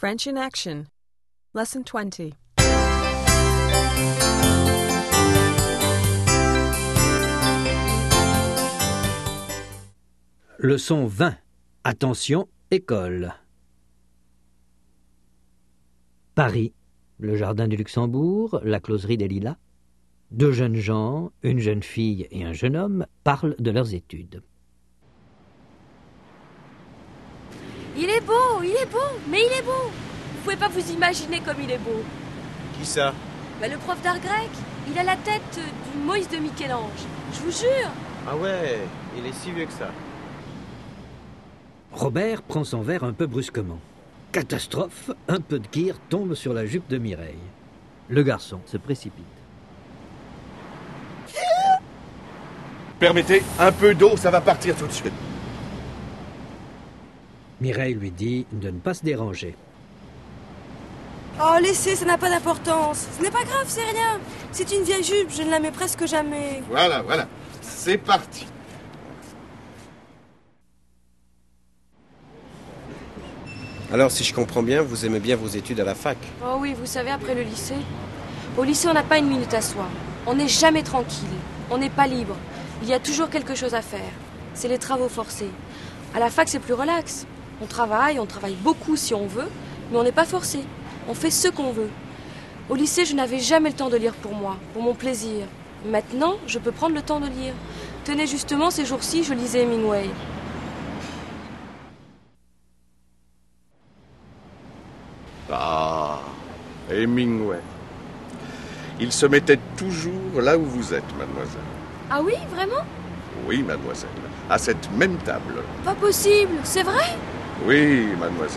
French in Action. Lesson 20. Leçon 20. Attention, école. Paris, le jardin du Luxembourg, la closerie des Lilas. Deux jeunes gens, une jeune fille et un jeune homme, parlent de leurs études. Il est beau, mais il est beau. Vous pouvez pas vous imaginer comme il est beau. Qui ça? Le prof d'art grec, il a la tête du Moïse de Michel-Ange. Je vous jure. Ah ouais, il est si vieux que ça. Robert prend son verre un peu brusquement. Catastrophe, un peu de kir tombe sur la jupe de Mireille. Le garçon se précipite. Permettez, un peu d'eau, ça va partir tout de suite. Mireille lui dit de ne pas se déranger. Oh, laissez, ça n'a pas d'importance. Ce n'est pas grave, c'est rien. C'est une vieille jupe, je ne la mets presque jamais. Voilà, c'est parti. Alors, si je comprends bien, vous aimez bien vos études à la fac? Oh oui, vous savez, après le lycée. Au lycée, on n'a pas une minute à soi. On n'est jamais tranquille. On n'est pas libre. Il y a toujours quelque chose à faire. C'est les travaux forcés. À la fac, c'est plus relax. On travaille beaucoup si on veut, mais on n'est pas forcé. On fait ce qu'on veut. Au lycée, je n'avais jamais le temps de lire pour moi, pour mon plaisir. Maintenant, je peux prendre le temps de lire. Tenez, justement, ces jours-ci, je lisais Hemingway. Ah, Hemingway. Il se mettait toujours là où vous êtes, mademoiselle. Ah oui, vraiment? Oui, mademoiselle. À cette même table. Pas possible, c'est vrai? Oui, mademoiselle.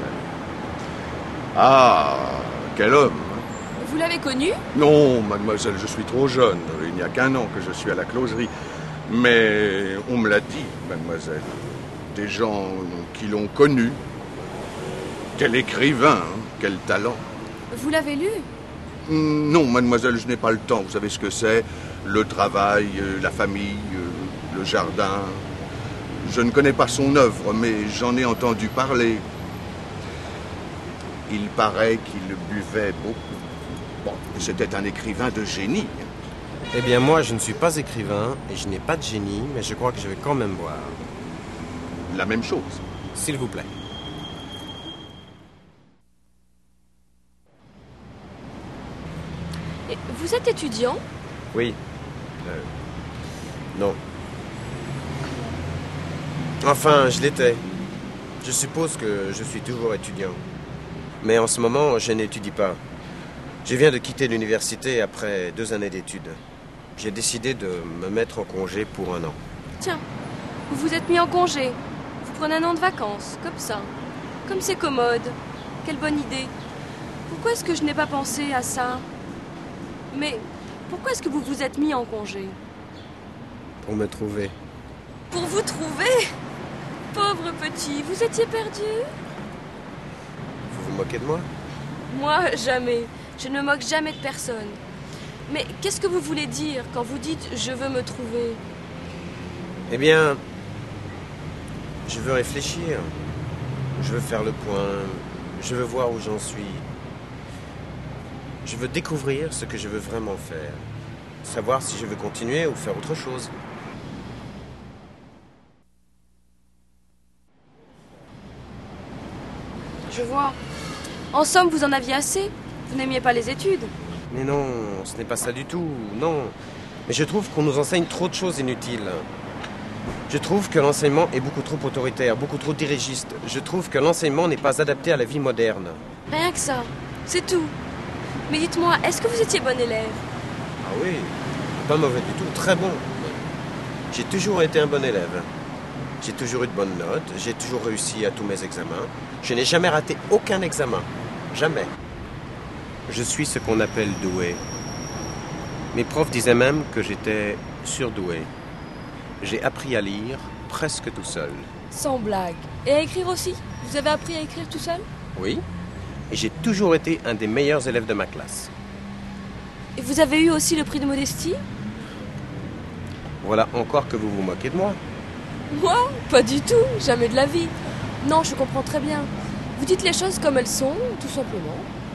Ah, quel homme. Vous l'avez connu? Non, mademoiselle, je suis trop jeune. Il n'y a qu'un an que je suis à la closerie. Mais on me l'a dit, mademoiselle. Des gens qui l'ont connu. Quel écrivain, hein, quel talent. Vous l'avez lu? Non, mademoiselle, je n'ai pas le temps. Vous savez ce que c'est? Le travail, la famille, le jardin. Je ne connais pas son œuvre, mais j'en ai entendu parler. Il paraît qu'il buvait beaucoup. Bon, c'était un écrivain de génie. Eh bien, moi, je ne suis pas écrivain et je n'ai pas de génie, mais je crois que je vais quand même boire. La même chose. S'il vous plaît. Et vous êtes étudiant? Oui. Non. Enfin, je l'étais. Je suppose que je suis toujours étudiant. Mais en ce moment, je n'étudie pas. Je viens de quitter l'université après 2 années d'études. J'ai décidé de me mettre en congé pour 1 an. Tiens, vous vous êtes mis en congé. Vous prenez 1 an de vacances, comme ça. Comme c'est commode. Quelle bonne idée. Pourquoi est-ce que je n'ai pas pensé à ça? Mais pourquoi est-ce que vous vous êtes mis en congé? Pour me trouver. Pour vous trouver? Pauvre petit, vous étiez perdu? Vous vous moquez de moi? Moi, jamais. Je ne me moque jamais de personne. Mais qu'est-ce que vous voulez dire quand vous dites « je veux me trouver » ? Eh bien, je veux réfléchir. Je veux faire le point. Je veux voir où j'en suis. Je veux découvrir ce que je veux vraiment faire. Savoir si je veux continuer ou faire autre chose. Je vois. En somme, vous en aviez assez. Vous n'aimiez pas les études. Mais non, ce n'est pas ça du tout, non. Mais je trouve qu'on nous enseigne trop de choses inutiles. Je trouve que l'enseignement est beaucoup trop autoritaire, beaucoup trop dirigiste. Je trouve que l'enseignement n'est pas adapté à la vie moderne. Rien que ça. C'est tout. Mais dites-moi, est-ce que vous étiez bon élève? Ah oui, pas mauvais du tout, très bon. J'ai toujours été un bon élève. J'ai toujours eu de bonnes notes, j'ai toujours réussi à tous mes examens. Je n'ai jamais raté aucun examen. Jamais. Je suis ce qu'on appelle doué. Mes profs disaient même que j'étais surdoué. J'ai appris à lire presque tout seul. Sans blague. Et à écrire aussi? Vous avez appris à écrire tout seul? Oui. Et j'ai toujours été un des meilleurs élèves de ma classe. Et vous avez eu aussi le prix de modestie? Voilà encore que vous vous moquez de moi. Moi? Pas du tout. Jamais de la vie. Non, je comprends très bien. Vous dites les choses comme elles sont, tout simplement.